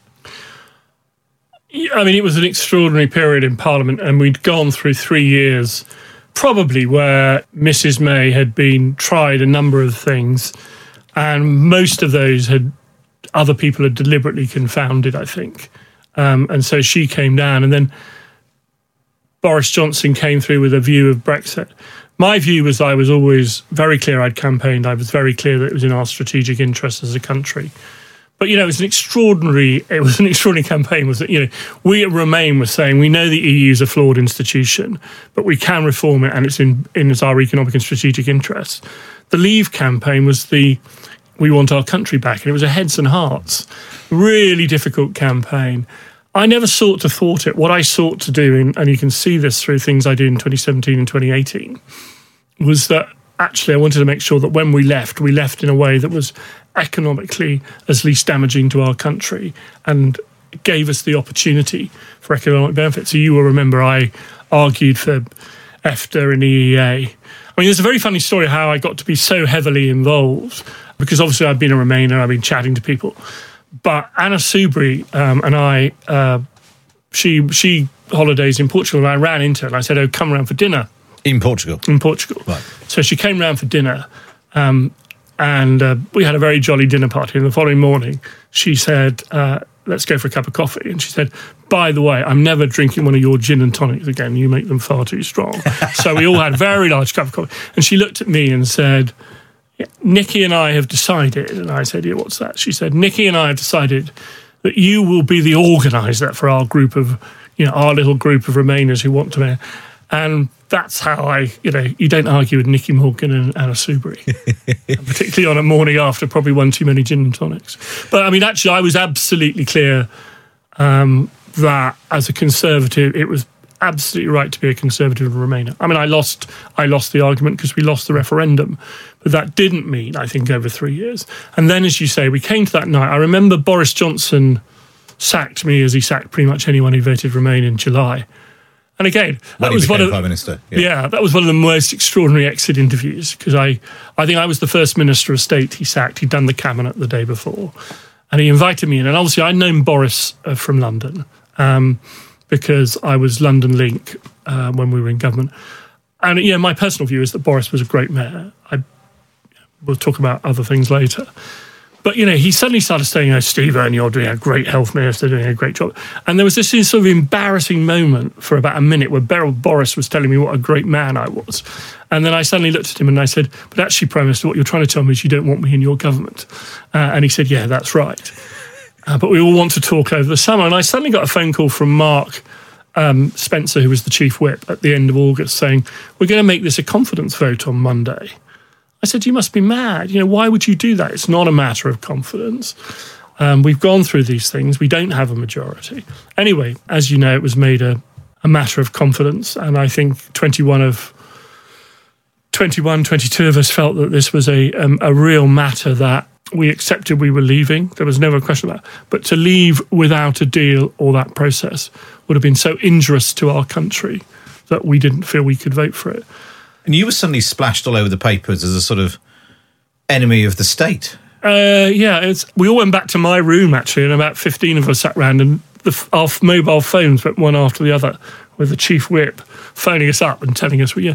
I mean, it was an extraordinary period in Parliament, and we'd gone through 3 years, probably where Mrs May had been tried a number of things, and most of those other people had deliberately confounded, I think. And so she came down, and then Boris Johnson came through with a view of Brexit. My view was I was always very clear I'd campaigned. I was very clear that it was in our strategic interest as a country. But, it was an extraordinary campaign, was that, we at Remain were saying, we know the EU is a flawed institution, but we can reform it and it's in our economic and strategic interests. The Leave campaign was we want our country back, and it was a heads and hearts, really difficult campaign. I never sought to thwart it. What I sought to do, and you can see this through things I did in 2017 and 2018, was that actually I wanted to make sure that when we left in a way that was economically as least damaging to our country and gave us the opportunity for economic benefit. So you will remember I argued for EFTA and EEA. I mean, there's a very funny story how I got to be so heavily involved, because obviously I've been a Remainer, I've been chatting to people. But Anna Soubry and I, she holidays in Portugal, and I ran into her and I said, oh, come round for dinner. In Portugal? In Portugal. Right. So she came round for dinner, and we had a very jolly dinner party. And the following morning, she said, let's go for a cup of coffee. And she said, by the way, I'm never drinking one of your gin and tonics again. You make them far too strong. So we all had a very large cup of coffee. And she looked at me and said, Nikki and I have decided. And I said, yeah, what's that? She said, Nikki and I have decided that you will be the organiser for our group of, our little group of Remainers who want to... And that's how you don't argue with Nicky Morgan and Anna Soubry, particularly on a morning after probably one too many gin and tonics. But I mean, actually, I was absolutely clear that as a Conservative, it was absolutely right to be a Conservative Remainer. I mean, I lost the argument because we lost the referendum, but that didn't mean, I think, over 3 years. And then, as you say, we came to that night. I remember Boris Johnson sacked me as he sacked pretty much anyone who voted Remain in July. And again, that was one of Prime Minister. Yeah, that was one of the most extraordinary exit interviews, because I think I was the first Minister of State he sacked. He'd done the cabinet the day before, And he invited me in. And obviously I'd known Boris from London because I was London Link when we were in government. And my personal view is that Boris was a great mayor. We'll talk about other things later. But, he suddenly started saying, Stephen, you're doing a great health minister, doing a great job. And there was this sort of embarrassing moment for about a minute where Boris was telling me what a great man I was. And then I suddenly looked at him and I said, but actually, Prime Minister, what you're trying to tell me is you don't want me in your government. And he said, yeah, that's right. But we all want to talk over the summer. And I suddenly got a phone call from Mark Spencer, who was the chief whip, at the end of August, saying, we're going to make this a confidence vote on Monday. I said, you must be mad. Why would you do that? It's not a matter of confidence. We've gone through these things. We don't have a majority. Anyway, as you know, it was made a matter of confidence. And I think 22 of us felt that this was a real matter that we accepted we were leaving. There was never a question about it. But to leave without a deal or that process would have been so injurious to our country that we didn't feel we could vote for it. And you were suddenly splashed all over the papers as a sort of enemy of the state. We all went back to my room, actually, and about 15 of us sat round, and our mobile phones went one after the other, with the chief whip phoning us up and telling us, to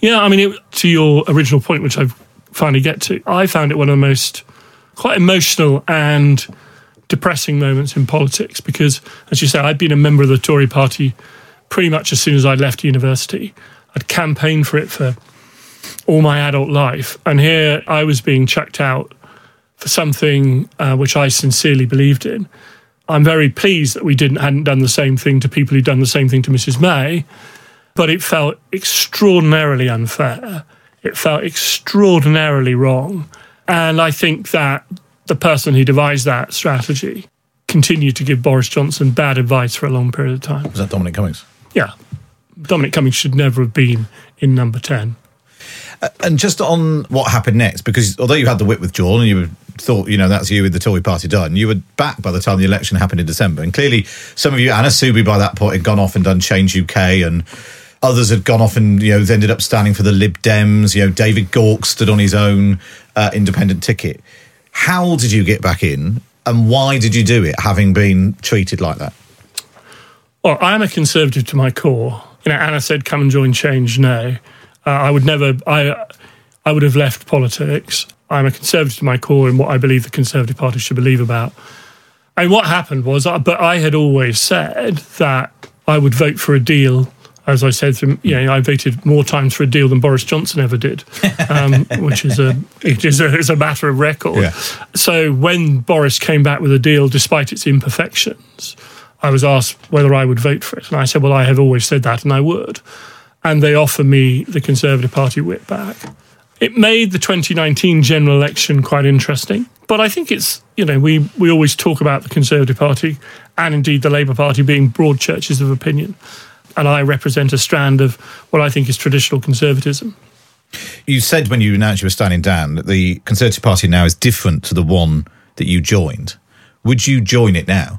your original point, which I finally get to, I found it one of the most quite emotional and depressing moments in politics because, as you say, I'd been a member of the Tory party pretty much as soon as I'd left university. I'd campaigned for it for all my adult life. And here I was being chucked out for something which I sincerely believed in. I'm very pleased that we hadn't done the same thing to people who'd done the same thing to Mrs. May, but it felt extraordinarily unfair. It felt extraordinarily wrong. And I think that the person who devised that strategy continued to give Boris Johnson bad advice for a long period of time. Was that Dominic Cummings? Yeah. Dominic Cummings should never have been in number 10. And just on what happened next, because although you had the whip withdrawal and you thought, that's you with the Tory party done, you were back by the time the election happened in December. And clearly some of you, Anna Soubry by that point, had gone off and done Change UK, and others had gone off and, ended up standing for the Lib Dems. David Gauke stood on his own independent ticket. How did you get back in, and why did you do it, having been treated like that? Well, I'm a Conservative to my core. Anna said, come and join Change. No, I would never. I would have left politics. I'm a Conservative to my core in what I believe the Conservative Party should believe about. And what happened was, but I had always said that I would vote for a deal. As I said, I voted more times for a deal than Boris Johnson ever did, which is a matter of record. Yeah. So when Boris came back with a deal, despite its imperfections, I was asked whether I would vote for it. And I said, well, I have always said that, and I would. And they offered me the Conservative Party whip back. It made the 2019 general election quite interesting. But I think it's, we always talk about the Conservative Party and indeed the Labour Party being broad churches of opinion. And I represent a strand of what I think is traditional conservatism. You said when you announced you were standing down that the Conservative Party now is different to the one that you joined. Would you join it now?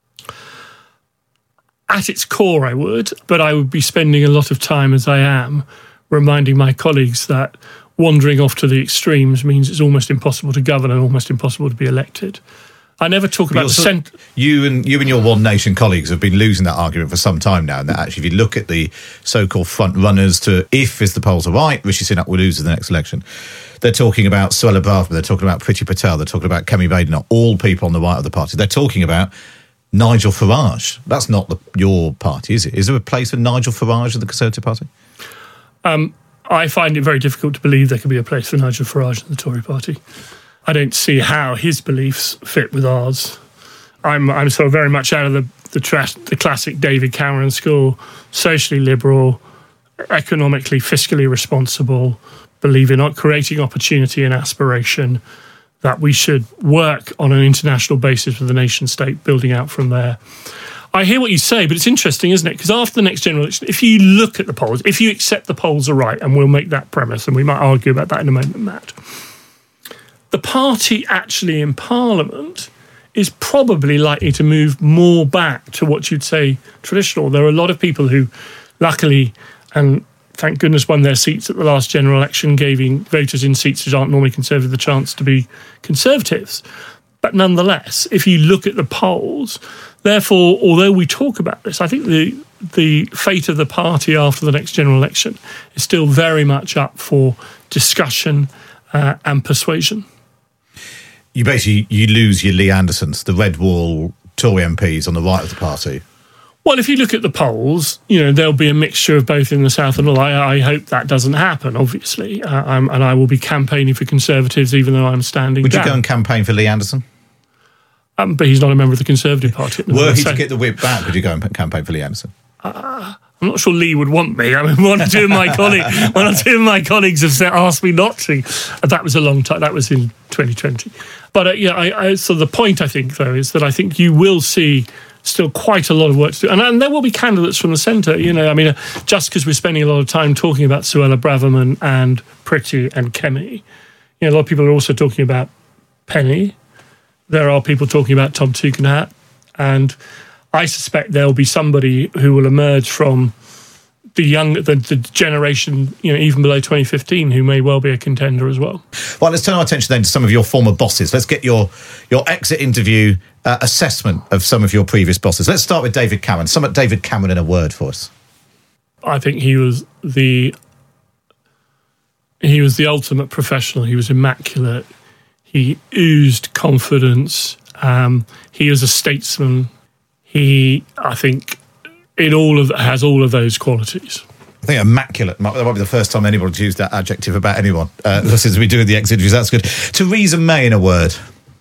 At its core, I would, but I would be spending a lot of time, as I am, reminding my colleagues that wandering off to the extremes means it's almost impossible to govern and almost impossible to be elected. I never talk about the centre. You and your One Nation colleagues have been losing that argument for some time now, and that actually, if you look at the so-called front runners to if the polls are right, Rishi Sunak will lose in the next election. They're talking about Suella Braverman, they're talking about Priti Patel, they're talking about Kemi Badenoch, all people on the right of the party. They're talking about Nigel Farage. That's not your party, is it? Is there a place for Nigel Farage in the Conservative Party? I find it very difficult to believe there could be a place for Nigel Farage in the Tory party. I don't see how his beliefs fit with ours. I'm sort of very much out of the classic David Cameron school, socially liberal, economically, fiscally responsible, believe in creating opportunity and aspiration, that we should work on an international basis with the nation state, building out from there. I hear what you say, but it's interesting, isn't it? Because after the next general election, if you look at the polls, if you accept the polls are right, and we'll make that premise, and we might argue about that in a moment, Matt, the party actually in Parliament is probably likely to move more back to what you'd say traditional. There are a lot of people who, luckily, and thank goodness, won their seats at the last general election, giving voters in seats that aren't normally Conservative the chance to be Conservatives. But nonetheless, if you look at the polls, therefore, although we talk about this, I think the fate of the party after the next general election is still very much up for discussion and persuasion. You lose your Lee Andersons, the Red Wall Tory MPs on the right of the party. Well, if you look at the polls, there'll be a mixture of both in the south and north. I hope that doesn't happen, obviously, and I will be campaigning for Conservatives, even though I'm standing down. Would you go and campaign for Lee Anderson? But he's not a member of the Conservative Party. Were he to get the whip back, would you go and campaign for Lee Anderson? I'm not sure Lee would want me. I mean, one or two of my colleagues have asked me not to. That was a long time. That was in 2020. But so the point, I think, though, is that I think you will see still quite a lot of work to do. And there will be candidates from the centre, just because we're spending a lot of time talking about Suella Braverman and Priti and Kemi. A lot of people are also talking about Penny. There are people talking about Tom Tugendhat. And I suspect there'll be somebody who will emerge from the generation, even below 2015, who may well be a contender as well. Well, let's turn our attention then to some of your former bosses. Let's get your exit interview assessment of some of your previous bosses. Let's start with David Cameron. Sum up David Cameron in a word for us. I think he was the ultimate professional. He was immaculate. He oozed confidence. He was a statesman. I think, has all of those qualities. I think immaculate. That might be the first time anybody's used that adjective about anyone since we do the exit interviews. That's good. Theresa May in a word.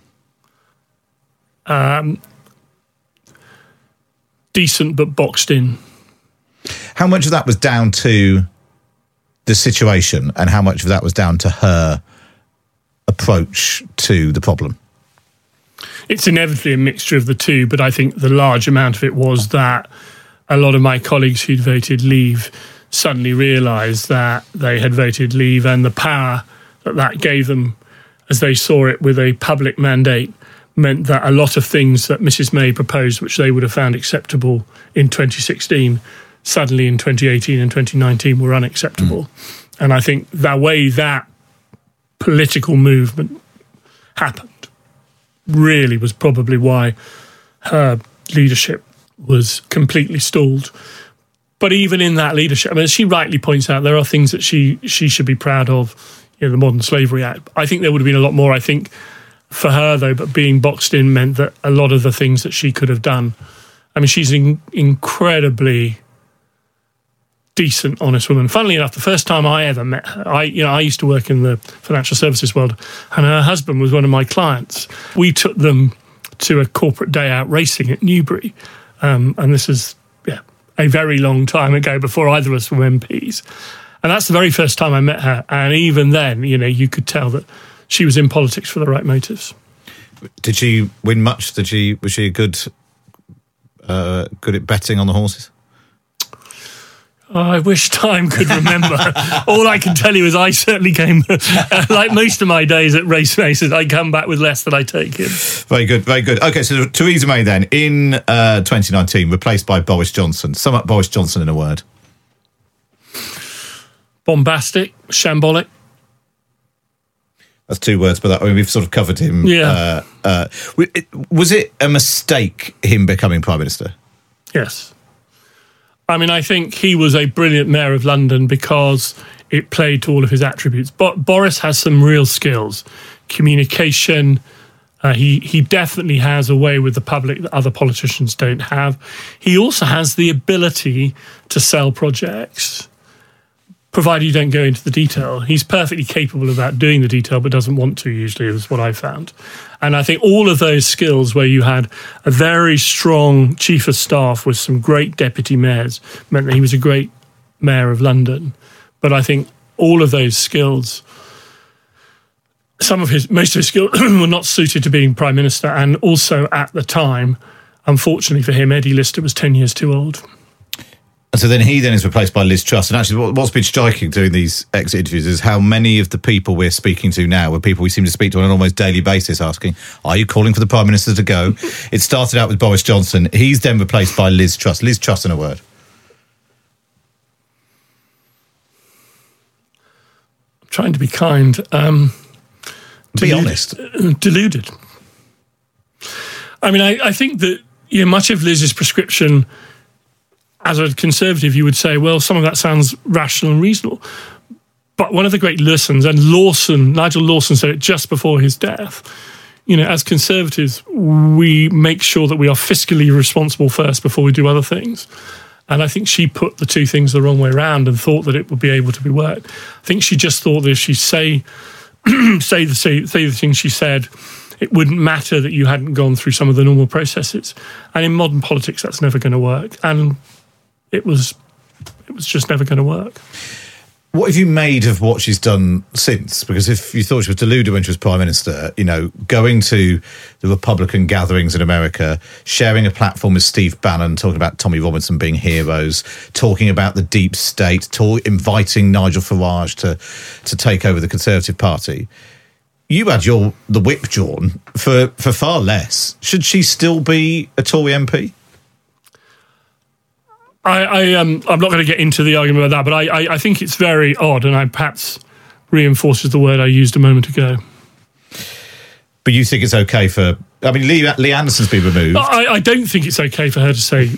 Decent but boxed in. How much of that was down to the situation, and how much of that was down to her approach to the problem? It's inevitably a mixture of the two, but I think the large amount of it was that a lot of my colleagues who'd voted leave suddenly realised that they had voted leave, and the power that gave them, as they saw it with a public mandate, meant that a lot of things that Mrs May proposed, which they would have found acceptable in 2016, suddenly in 2018 and 2019 were unacceptable. And I think the way that political movement happened really was probably why her leadership was completely stalled. But even in that leadership, as she rightly points out, there are things that she should be proud of. The Modern Slavery Act. I think there would have been a lot more, for her, though, but being boxed in meant that a lot of the things that she could have done. She's an incredibly decent, honest woman. Funnily enough, the first time I ever met her, I used to work in the financial services world, and her husband was one of my clients. We took them to a corporate day out racing at Newbury, and this is a very long time ago, before either of us were MPs. And that's the very first time I met her. And even then, you could tell that she was in politics for the right motives. Did she win much? Was she good at betting on the horses? I wish time could remember. All I can tell you is I certainly came, like most of my days at races, I come back with less than I take in. Very good, very good. OK, so Theresa May then, in 2019, replaced by Boris Johnson. Sum up Boris Johnson in a word. Bombastic, shambolic. That's two words, but we've sort of covered him. Yeah. Was it a mistake, him becoming Prime Minister? Yes. I think he was a brilliant mayor of London because it played to all of his attributes. But Boris has some real skills. Communication. He definitely has a way with the public that other politicians don't have. He also has the ability to sell projects, provided you don't go into the detail. He's perfectly capable of that, doing the detail, but doesn't want to, usually, is what I found. And I think all of those skills, where you had a very strong chief of staff with some great deputy mayors, meant that he was a great mayor of London. But I think all of those skills, most of his skills were not suited to being Prime Minister. And also at the time, unfortunately for him, Eddie Lister was 10 years too old. And so then he is replaced by Liz Truss. And actually, what's been striking doing these exit interviews is how many of the people we're speaking to now are people we seem to speak to on an almost daily basis, asking, are you calling for the Prime Minister to go? It started out with Boris Johnson. He's then replaced by Liz Truss. Liz Truss in a word. I'm trying to be kind. Be honest. Deluded. I mean, I think that much of Liz's prescription, as a Conservative, you would say, well, some of that sounds rational and reasonable. But one of the great lessons, and Nigel Lawson said it just before his death, as Conservatives, we make sure that we are fiscally responsible first before we do other things. And I think she put the two things the wrong way around and thought that it would be able to be worked. I think she just thought that if she say the things she said, it wouldn't matter that you hadn't gone through some of the normal processes. And in modern politics, that's never going to work. And it was just never going to work. What have you made of what she's done since? Because if you thought she was deluded when she was Prime Minister, going to the Republican gatherings in America, sharing a platform with Steve Bannon, talking about Tommy Robinson being heroes, talking about the deep state, inviting Nigel Farage to take over the Conservative Party, you had the whip drawn for far less. Should she still be a Tory MP? I'm not going to get into the argument about that, but I think it's very odd, and perhaps reinforces the word I used a moment ago. But you think it's okay for... I mean, Lee Anderson's been removed. I don't think it's okay for her to say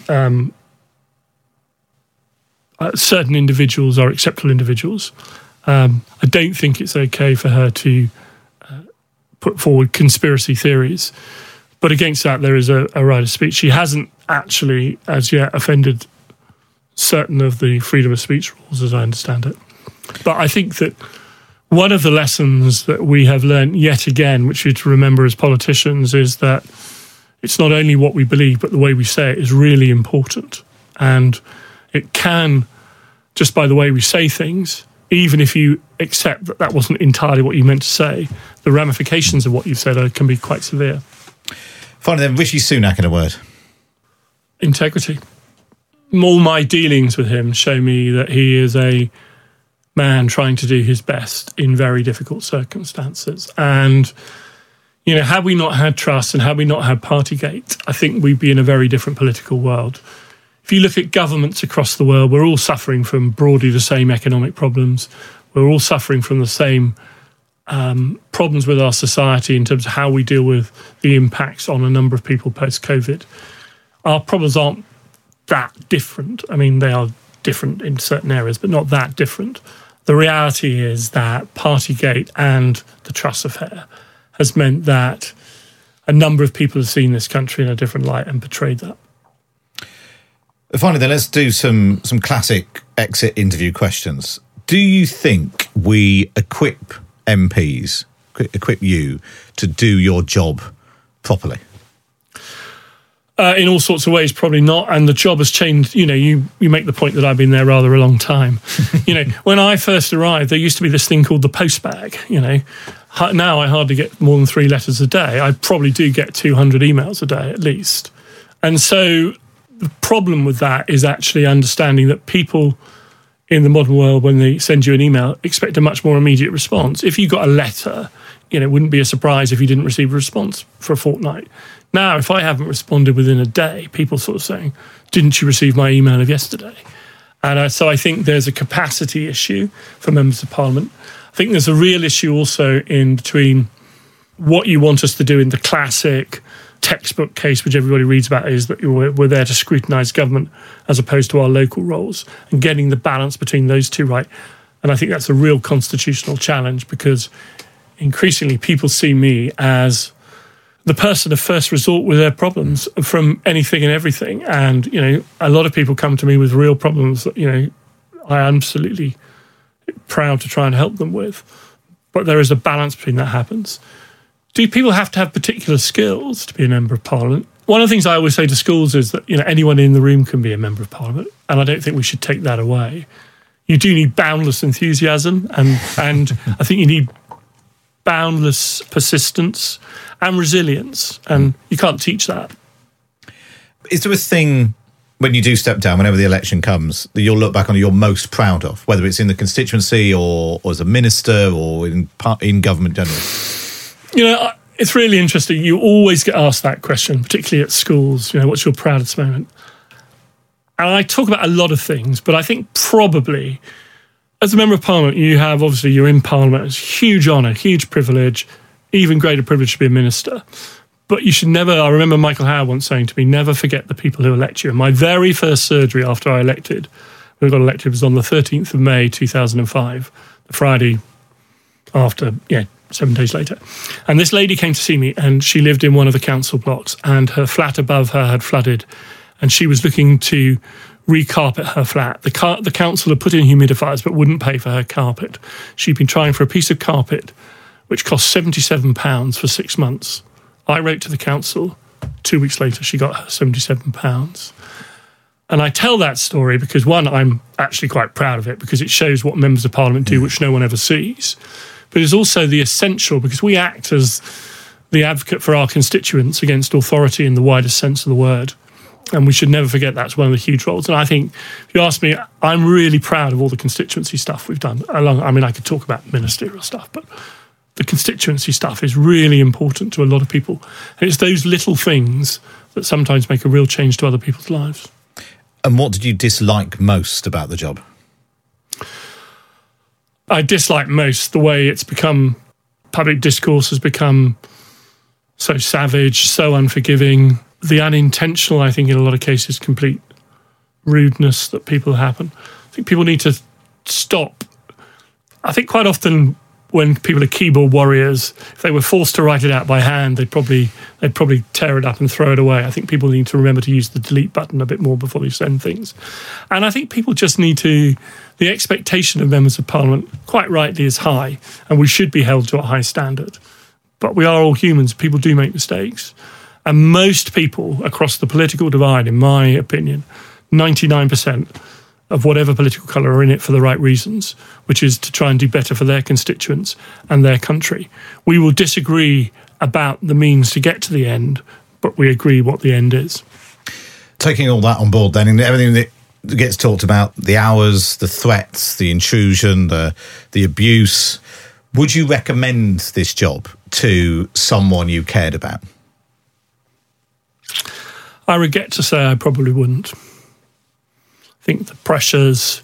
certain individuals are acceptable individuals. I don't think it's okay for her to put forward conspiracy theories. But against that, there is a right of speech. She hasn't actually, as yet, offended certain of the freedom of speech rules, as I understand it. But I think that one of the lessons that we have learned yet again, which we to remember as politicians, is that it's not only what we believe, but the way we say it is really important. And it can, just by the way we say things, even if you accept that that wasn't entirely what you meant to say, the ramifications of what you've said can be quite severe. Finally then, Rishi Sunak in a word. Integrity. All my dealings with him show me that he is a man trying to do his best in very difficult circumstances. And, had we not had trust and had we not had Partygate, I think we'd be in a very different political world. If you look at governments across the world, we're all suffering from broadly the same economic problems. We're all suffering from the same problems with our society in terms of how we deal with the impacts on a number of people post-COVID. Our problems aren't that different. I mean, they are different in certain areas, but not that different. The reality is that Partygate and the Truss affair has meant that a number of people have seen this country in a different light and portrayed that. Finally then, let's do some classic exit interview questions. Do you think we equip MPs, equip you to do your job properly? In all sorts of ways, probably not. And the job has changed. You make the point that I've been there rather a long time. When I first arrived, there used to be this thing called the post bag. Now I hardly get more than 3 letters a day. I probably do get 200 emails a day at least. And so the problem with that is actually understanding that people in the modern world, when they send you an email, expect a much more immediate response. If you got a letter, it wouldn't be a surprise if you didn't receive a response for a fortnight. Now, if I haven't responded within a day, people sort of saying, didn't you receive my email of yesterday? And so I think there's a capacity issue for members of Parliament. I think there's a real issue also in between what you want us to do in the classic textbook case, which everybody reads about, is that we're there to scrutinise government as opposed to our local roles, and getting the balance between those two right. And I think that's a real constitutional challenge, because increasingly people see me as the person of first resort with their problems from anything and everything. And, a lot of people come to me with real problems that, I am absolutely proud to try and help them with. But there is a balance between that happens. Do people have to have particular skills to be a member of Parliament? One of the things I always say to schools is that, anyone in the room can be a member of Parliament. And I don't think we should take that away. You do need boundless enthusiasm. And I think you need boundless persistence and resilience, and you can't teach that. Is there a thing when you do step down, whenever the election comes, that you'll look back on you're most proud of, whether it's in the constituency or as a minister or in government generally? It's really interesting. You always get asked that question, particularly at schools. What's your proudest moment? And I talk about a lot of things, but I think probably as a member of Parliament, you're in Parliament. It's a huge honour, huge privilege, even greater privilege to be a minister. But you should never, I remember Michael Howard once saying to me, never forget the people who elect you. And my very first surgery after I got elected was on the 13th of May, 2005, the Friday after, 7 days later. And this lady came to see me, and she lived in one of the council blocks, and her flat above her had flooded, and she was looking to recarpet her flat. The council had put in humidifiers but wouldn't pay for her carpet. She'd been trying for a piece of carpet which cost £77 for 6 months. I wrote to the council. 2 weeks later, she got her £77. And I tell that story because, one, I'm actually quite proud of it because it shows what members of Parliament do, which no one ever sees. But it's also the essential, because we act as the advocate for our constituents against authority in the widest sense of the word. And we should never forget that's one of the huge roles. And I think, if you ask me, I'm really proud of all the constituency stuff we've done. I could talk about ministerial stuff, but the constituency stuff is really important to a lot of people. And it's those little things that sometimes make a real change to other people's lives. And what did you dislike most about the job? I dislike most the way it's become, public discourse has become so savage, so unforgiving. The unintentional, I think, in a lot of cases, complete rudeness that people happen. I think people need to stop. I think quite often when people are keyboard warriors, if they were forced to write it out by hand, they'd probably tear it up and throw it away. I think people need to remember to use the delete button a bit more before they send things. And I think people just need to, the expectation of members of Parliament, quite rightly, is high, and we should be held to a high standard. But we are all humans. People do make mistakes. And most people across the political divide, in my opinion, 99% of whatever political colour are in it for the right reasons, which is to try and do better for their constituents and their country. We will disagree about the means to get to the end, but we agree what the end is. Taking all that on board then, and everything that gets talked about, the hours, the threats, the intrusion, the abuse, would you recommend this job to someone you cared about? I regret to say I probably wouldn't. I think the pressures,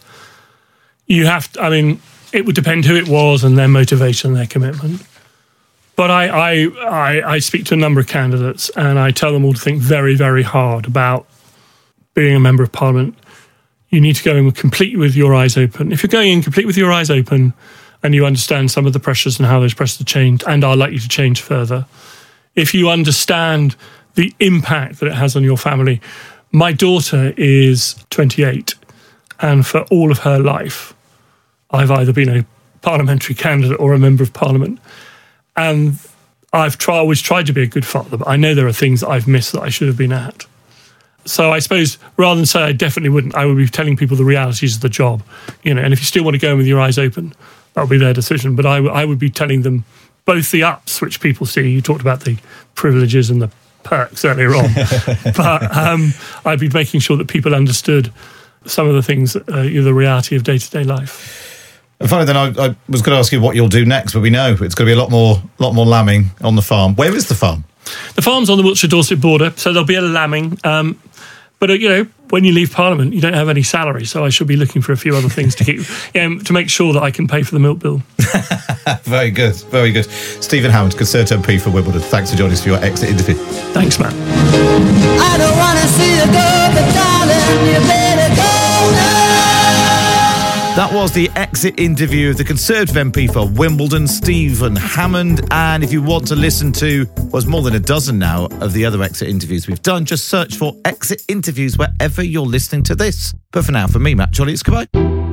it would depend who it was and their motivation, their commitment. But I speak to a number of candidates and I tell them all to think very, very hard about being a member of Parliament. You need to go in completely with your eyes open. If you're going in completely with your eyes open and you understand some of the pressures and how those pressures have changed and are likely to change further, if you understand the impact that it has on your family. My daughter is 28, and for all of her life, I've either been a parliamentary candidate or a member of Parliament. And I've always tried to be a good father, but I know there are things that I've missed that I should have been at. So I suppose rather than say I definitely wouldn't, I would be telling people the realities of the job. And if you still want to go in with your eyes open, that'll be their decision. But I would be telling them both the ups, which people see. You talked about the privileges and the perks earlier on. But I'd be making sure that people understood some of the things, the reality of day-to-day life. And finally, then, I was going to ask you what you'll do next, but we know it's going to be a lot more lambing on the farm. Where is the farm? The farm's on the Wiltshire-Dorset border, so there'll be a lambing. But when you leave Parliament, you don't have any salary, so I should be looking for a few other things to keep to make sure that I can pay for the milk bill. Very good, very good. Stephen Hammond, Conservative MP for Wimbledon. Thanks for joining us for your exit interview. Thanks, Matt. I don't want to see you go, but darling, you better go now. That was the exit interview of the Conservative MP for Wimbledon, Stephen Hammond. And if you want to listen to, there's more than a dozen now of the other exit interviews we've done, just search for exit interviews wherever you're listening to this. But for now, from me, Matt Jolly, it's goodbye.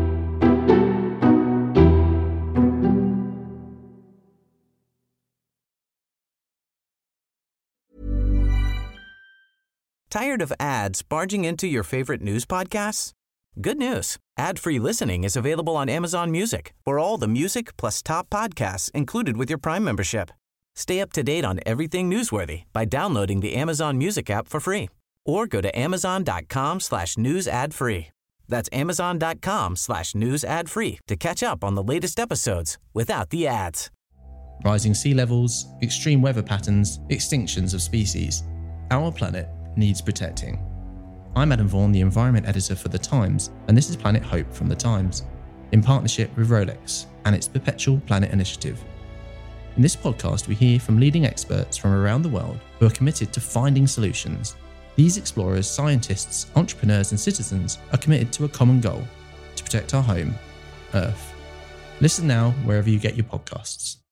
Tired of ads barging into your favorite news podcasts? Good news. Ad-free listening is available on Amazon Music for all the music plus top podcasts included with your Prime membership. Stay up to date on everything newsworthy by downloading the Amazon Music app for free or go to amazon.com/news ad free. That's amazon.com/news ad free to catch up on the latest episodes without the ads. Rising sea levels, extreme weather patterns, extinctions of species. Our planet needs protecting. I'm Adam Vaughan, the Environment Editor for The Times, and this is Planet Hope from The Times, in partnership with Rolex and its Perpetual Planet Initiative. In this podcast, we hear from leading experts from around the world who are committed to finding solutions. These explorers, scientists, entrepreneurs, and citizens are committed to a common goal: to protect our home, Earth. Listen now wherever you get your podcasts.